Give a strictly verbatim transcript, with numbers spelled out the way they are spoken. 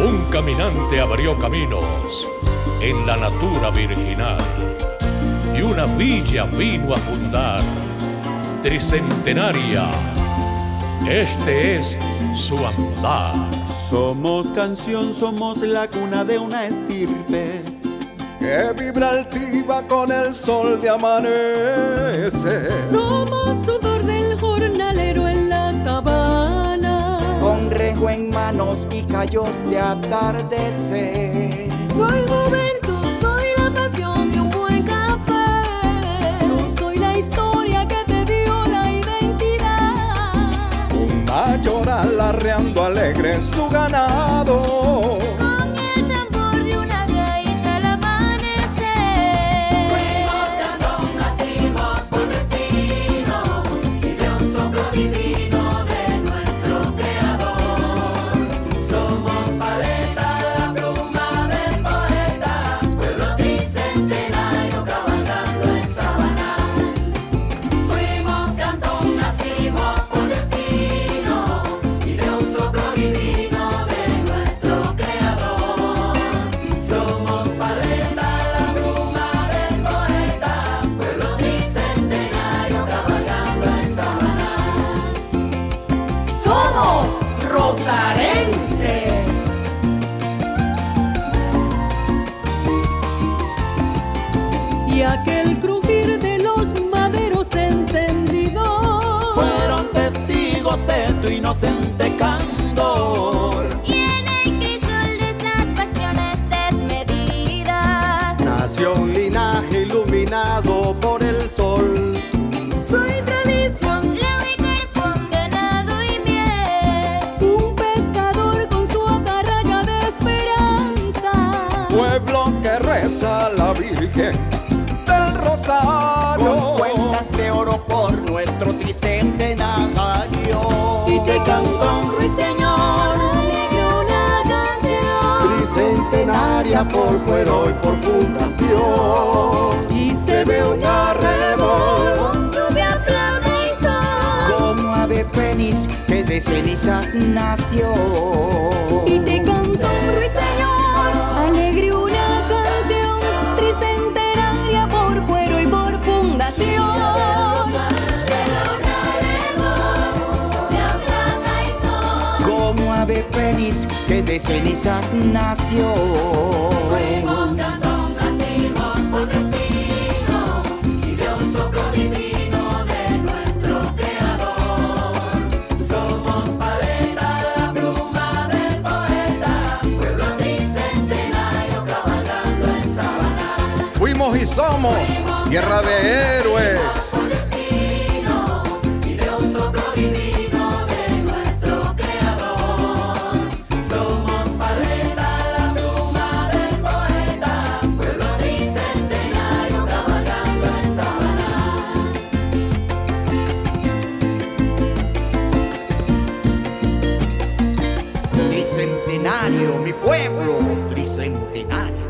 Un caminante abrió caminos en la natura virginal y una villa vino a fundar, tricentenaria. Este es su andar. Somos canción, somos la cuna de una estirpe que vibra altiva con el sol de amanecer. Somos sudor del jornalero en la sabana, con rejo en manos y callos de atardecer. Soy juventud, soy la pasión de un buen café. Yo soy la historia que te dio la identidad. Un mayoral arreando alegre en su ganado, Con el tambor de una gaita al amanecer. Fuimos cantón, nacimos por destino y de un soplo divino de nuestro creador. Somos paleta, la pluma del poeta, pueblo tricentenario cabalgando en sabana. Fuimos cantón, nacimos por destino y de un soplo divino de nuestro creador. Somos paleta, la pluma del poeta, pueblo tricentenario cabalgando en sabana. Somos rosarenses. Y aquel crujir de los maderos encendidos fueron testigos de tu inocente candor. y en el crisol de esas pasiones desmedidas. nació un linaje iluminado por el sol. Soy tradición, la ubicar con ganado y miel, un pescador con su atarraya de esperanza. Pueblo que reza a la Virgen del Rosario. Con cuentas de oro por nuestro tricentenario. Y te cantó un ruiseñor, Alegro una canción tricentenaria por fuero y por fundación. Y se ve un arrebol con lluvia, plata y sol. como ave fénix que de cenizas nació. Y te cantó un ruiseñor, alegre una canción tricentenaria por fuero y por fundación. Como ave fénix que de cenizas nació. Fuimos cantón, nacimos por destino y de un soplo divino de nuestro creador. Somos paleta, la pluma del poeta, pueblo tricentenario cabalgando en sabana. Fuimos y somos tierra de héroes. Por destino y de un soplo divino de nuestro creador. Somos paleta, la pluma del poeta, pueblo tricentenario cabalgando en sabana. Tricentenario, mi pueblo tricentenario.